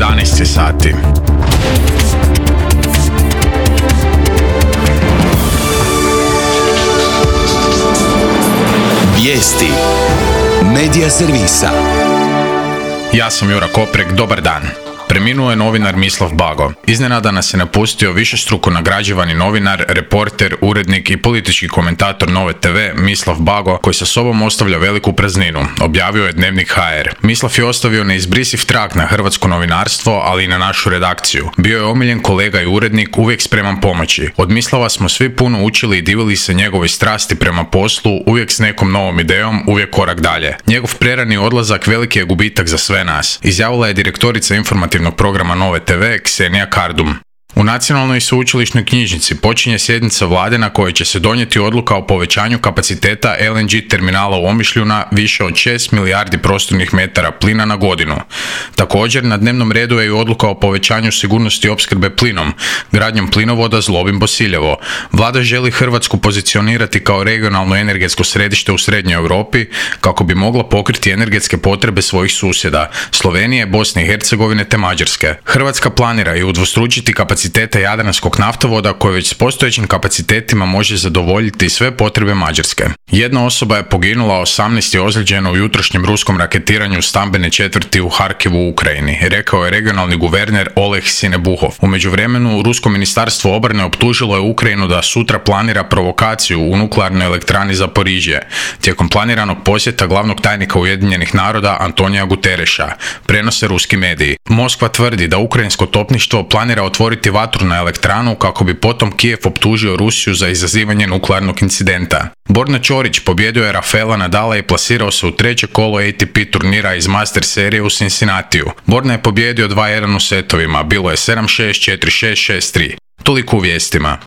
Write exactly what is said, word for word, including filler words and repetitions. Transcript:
jedanaest sati. Vijesti Medija servisa. Ja sam Jura Koprek, dobar dan. Preminuo je novinar Mislav Bago. Iznenada nas je napustio višestruko nagrađivani novinar, reporter, urednik i politički komentator Nove te ve Mislav Bago, koji sa sobom ostavlja veliku prazninu, objavio je Dnevnik ha er. Mislav je ostavio neizbrisiv trag na hrvatsko novinarstvo, ali i na našu redakciju. Bio je omiljen kolega i urednik, uvijek spreman pomoći. Od Mislava smo svi puno učili i divili se njegovoj strasti prema poslu, uvijek s nekom novom idejom, uvijek korak dalje. Njegov prerani odlazak veliki je gubitak za sve nas, izjavila je direktorica informativnog programa Nove te ve Ksenija Kardum. U Nacionalnoj sveučilišnoj knjižnici počinje sjednica vlade na kojoj će se donijeti odluka o povećanju kapaciteta el en ge terminala u Omišlju na više od šest milijardi prostornih metara plina na godinu. Također, na dnevnom redu je i odluka o povećanju sigurnosti opskrbe plinom, gradnjom plinovoda Zlobin-Bosiljevo. Vlada želi Hrvatsku pozicionirati kao regionalno energetsko središte u Srednjoj Europi kako bi mogla pokriti energetske potrebe svojih susjeda, Slovenije, Bosne i Hercegovine te Mađarske. Hrvatska planira i udvostručiti kapacitete kapaciteta Jadranskog naftovoda koji već s postojećim kapacitetima može zadovoljiti sve potrebe Mađarske. Jedna osoba je poginula, osamnaest je ozlijeđeno u jutrošnjem ruskom raketiranju stambene četvrti u Harkivu u Ukrajini, rekao je regionalni guverner Oleg Sinebuhov. U međuvremenu, Rusko ministarstvo obrane optužilo je Ukrajinu da sutra planira provokaciju u nuklearnoj elektrani Zaporižje, tijekom planiranog posjeta glavnog tajnika Ujedinjenih naroda Antonija Gutereša, prenose ruski mediji. Moskva tvrdi da ukrajinsko topništvo planira otvoriti vatru na elektranu kako bi potom Kijev optužio Rusiju za izazivanje nuklearnog incidenta. Borna Ćorić pobjedio je Rafaela Nadala i plasirao se u treće kolo A T P turnira iz Master serije u Cincinnatiju. Borna je pobjedio dva jedan u setovima, bilo je sedam šest, četiri šest, šest tri. Toliko u vijestima.